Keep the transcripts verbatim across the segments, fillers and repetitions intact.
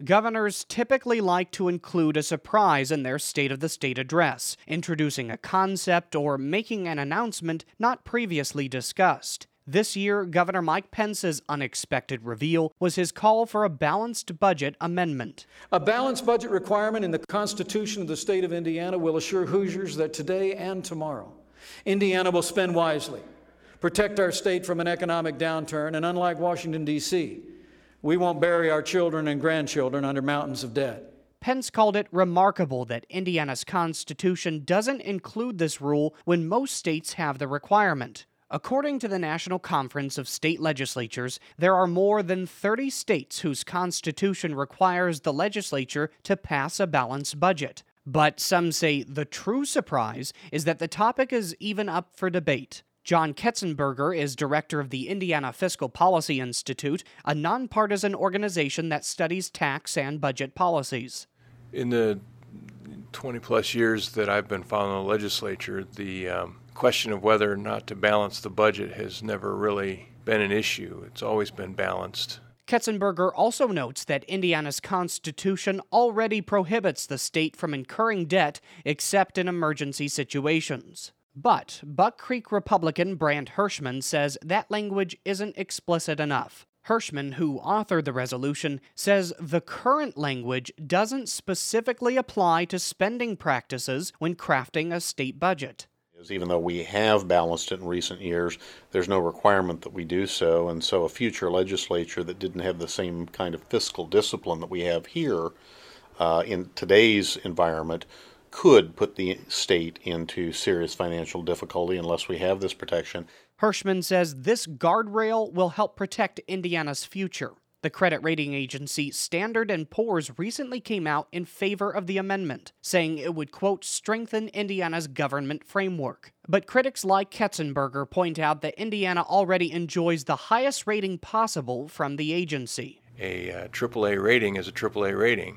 Governors typically like to include a surprise in their State of the State address, introducing a concept or making an announcement not previously discussed. This year, Governor Mike Pence's unexpected reveal was his call for a balanced budget amendment. A balanced budget requirement in the Constitution of the state of Indiana will assure Hoosiers that today and tomorrow, Indiana will spend wisely, protect our state from an economic downturn, and unlike Washington, D C, we won't bury our children and grandchildren under mountains of debt. Pence called it remarkable that Indiana's Constitution doesn't include this rule when most states have the requirement. According to the National Conference of State Legislatures, there are more than thirty states whose constitution requires the legislature to pass a balanced budget. But some say the true surprise is that the topic is even up for debate. John Ketzenberger is director of the Indiana Fiscal Policy Institute, a nonpartisan organization that studies tax and budget policies. In the twenty-plus years that I've been following the legislature, the um, question of whether or not to balance the budget has never really been an issue. It's always been balanced. Ketzenberger also notes that Indiana's Constitution already prohibits the state from incurring debt except in emergency situations. But Buck Creek Republican Brant Hirschman says that language isn't explicit enough. Hirschman, who authored the resolution, says the current language doesn't specifically apply to spending practices when crafting a state budget. Even though we have balanced it in recent years, there's no requirement that we do so, and so a future legislature that didn't have the same kind of fiscal discipline that we have here uh, in today's environment could put the state into serious financial difficulty unless we have this protection. Hirschman says this guardrail will help protect Indiana's future. The credit rating agency Standard and Poor's recently came out in favor of the amendment, saying it would, quote, strengthen Indiana's government framework. But critics like Ketzenberger point out that Indiana already enjoys the highest rating possible from the agency. A uh, triple A rating is a triple A rating.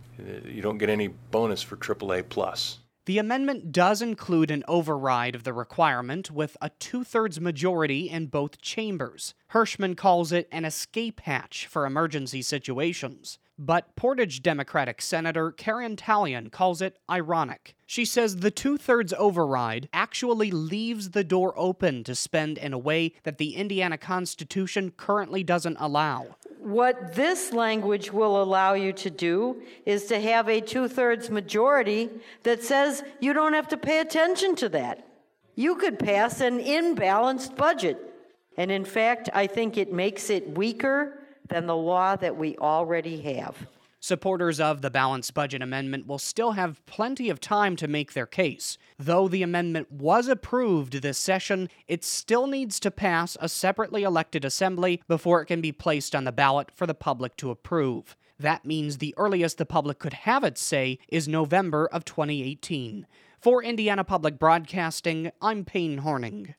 You don't get any bonus for triple A plus. The amendment does include an override of the requirement with a two-thirds majority in both chambers. Hirschman calls it an escape hatch for emergency situations. But Portage Democratic Senator Karen Talion calls it ironic. She says the two-thirds override actually leaves the door open to spend in a way that the Indiana Constitution currently doesn't allow. What this language will allow you to do is to have a two-thirds majority that says you don't have to pay attention to that. You could pass an imbalanced budget. And in fact, I think it makes it weaker than the law that we already have. Supporters of the balanced budget amendment will still have plenty of time to make their case. Though the amendment was approved this session, it still needs to pass a separately elected assembly before it can be placed on the ballot for the public to approve. That means the earliest the public could have its say is November of twenty eighteen. For Indiana Public Broadcasting, I'm Payne Horning.